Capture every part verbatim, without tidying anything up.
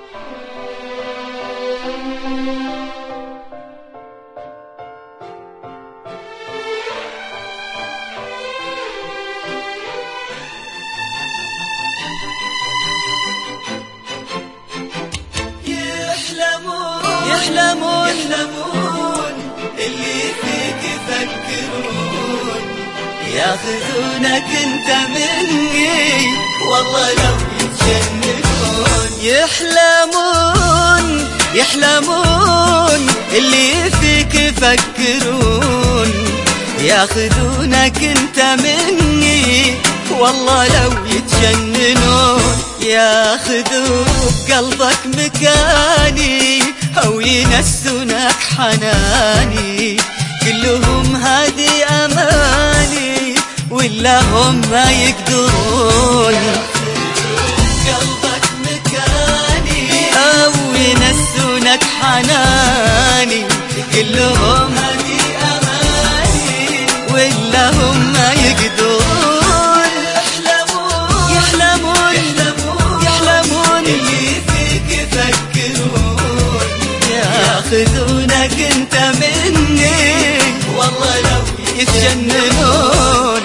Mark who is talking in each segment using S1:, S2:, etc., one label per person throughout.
S1: يحلمون يحلمون اللي فيك يفكرون، ياخذونك انت مني والله لو يتجننون. يحلمون يحلمون اللي فيك يفكرون، ياخذونك انت مني والله لو يتجننون. ياخذوا بقلبك مكاني أو ينسونك حناني، كلهم هذه أماني ولا هم ما يقدرون. قلبك مكاني أو ينسونك حناني، كلهم هذه أماني ولا هم ما يقدرون. يحلمون يحلمون يحلمون اللي فيك يفكرون، ياخذونك انت مني والله لو يتجننون.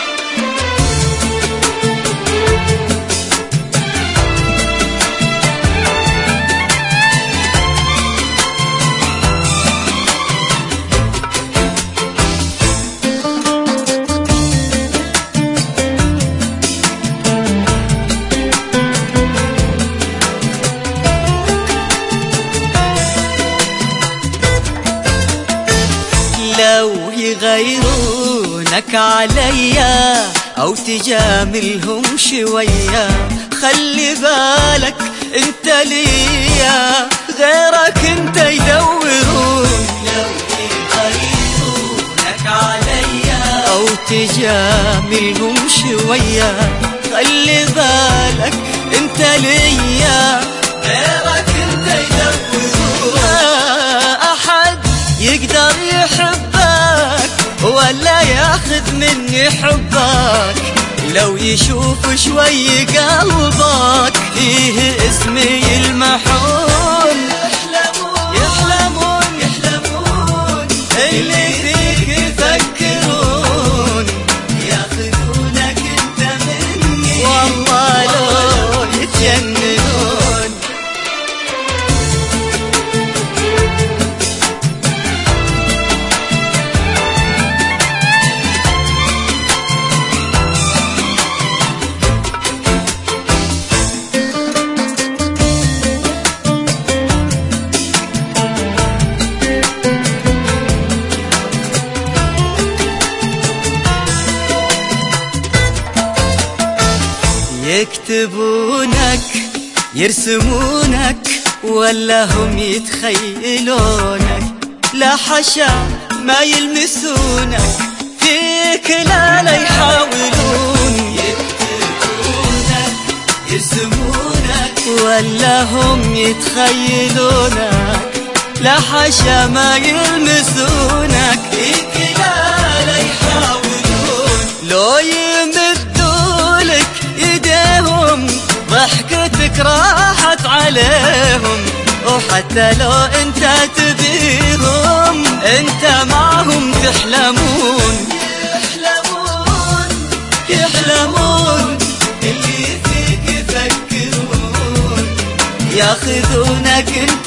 S1: لو يغيرونك عليا أو تجاملهم شوية، خلي بالك انت ليا غيرك انت يدورون. لو يغيرونك عليا أو تجاملهم شوية، خلي بالك انت ليا غيرك انت يدورون. أحد يقدر يحبك ولا ياخذ مني حبك، لو يشوف شوي قلبك فيه اسمي المحون. يحلمون يحلمون اللي فيك يفكرون، ياخذونك انت مني والله لو يتجننون. يكتبونك يرسمونك ولا هم يتخيلونك، لا حشا ما يلمسونك فيك لا لا يحاولون. يكتبونك يرسمونك ولا هم يتخيلونك، لا حشا ما يلمسونك فيك لا لا يحاولون. لو يمدولك ايديهم ضحكتك راحت عليهم، وحتى لو انت تبيهم انت معهم تحلمون. يحلمون يحلمون اللي فيك يفكرون، ياخذونك انت